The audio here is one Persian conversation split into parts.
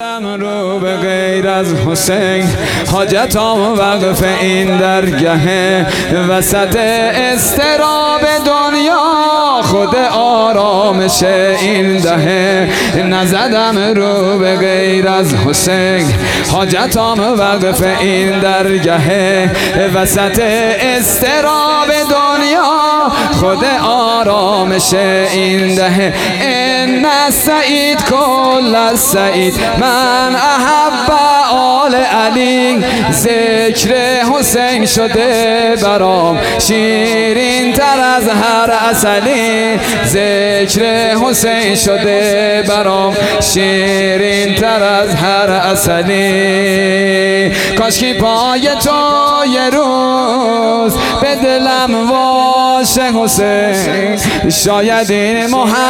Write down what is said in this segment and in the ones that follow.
رو به غیر از حسین حاجتم وقف این درگه وسط اضطراب دنیا خود آرامش این دهه نزدم رو به غیر از حسین حاجتم وقف این درگه وسط اضطراب دنیا خود آرامش این دهه ان سعید کل سعید من احب آل علی ذکر حسین شده برام شیرین تر از هر عسلی ذکر حسین شده برام شیرین تر از هر عسلی کاشکی پای تو یه روز به دلم واشه حسین شاید این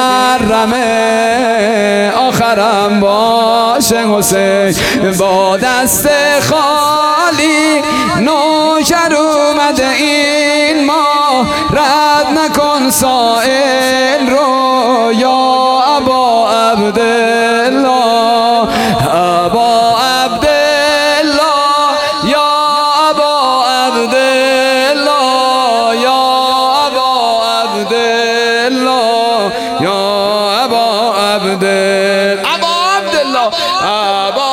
محرمه آخرم باشه حسین با دست خالی نوکر اومده این ما رد نکن سائل رو یا ابا عبدالله ابا عبدالله یا ابا عبدالله یا ابا عبدالله یا ابا عبدالله ابا عبدالله ابا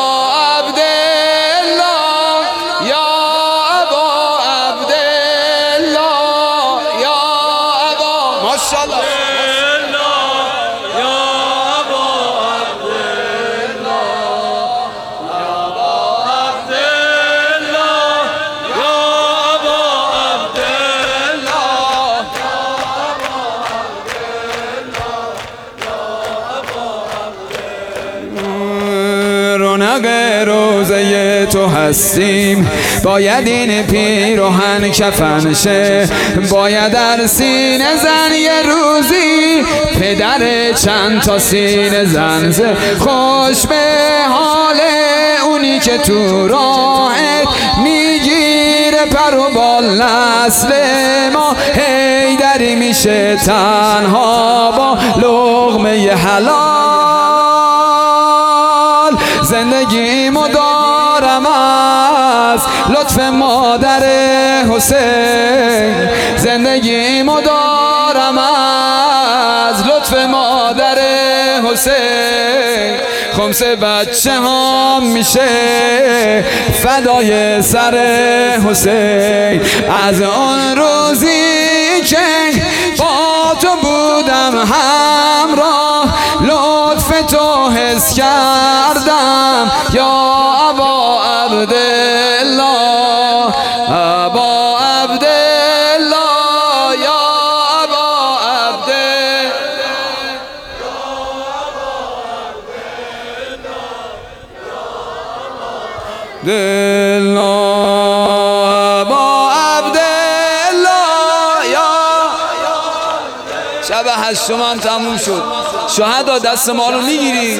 رونق روزه تو هستیم باید این پیراهن کفن شه باید در سینه زن یه روزی پدر چند تا سینه زن خوش به حال اونی که تو راهت میگیره پر و بال نسل ما حیدری میشه تنها با لقمه حلال زندگیمو دارم از لطف مادر حسین زندگیمو دارم از لطف مادر حسین خمس بچه ها میشه فدای سر حسین از اون روزی که با تو بودم همراه لطف تو حس کردم یا ابا عبدالله ابا عبدالله یا ابا عبدالله یا شب هشتم تموم شد شهدا دست ما رو میگیری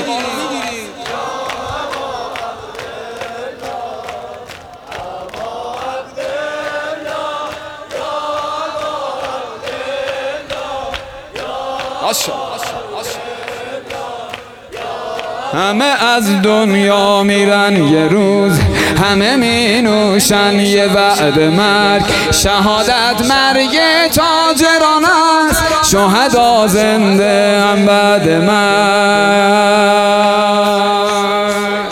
همه از دنیا میرن یه روز همه می نوشن یه وعد مرگ شهادت مرگ تاجران است شهدا زنده هم بعد مرگ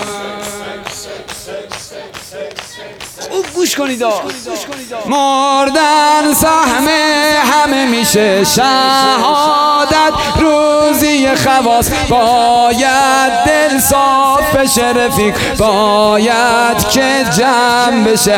گوش کنید مردن سهم همه میشه شهادت روزی خواست باید دل صاف بشه رفیق باید که جمع بشه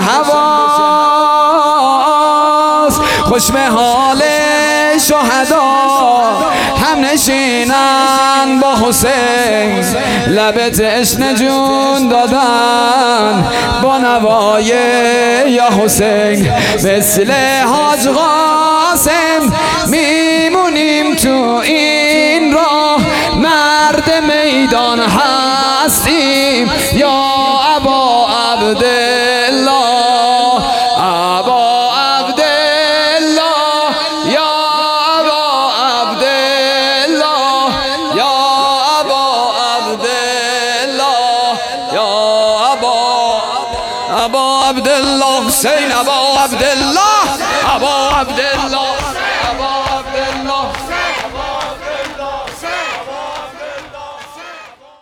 حواس خوش به حال شهدا هم نشینن با حسین لب تشنه جون دادن با نوای یا حسین مثل حاج قاسم میمونیم تو این راه مرد میدان هستیم یا ابا عبدالله ابا عبدالله یا ابا عبدالله یا ابا عبدالله ابا عبدالله حسین ابا عبدالله ابا عبدالله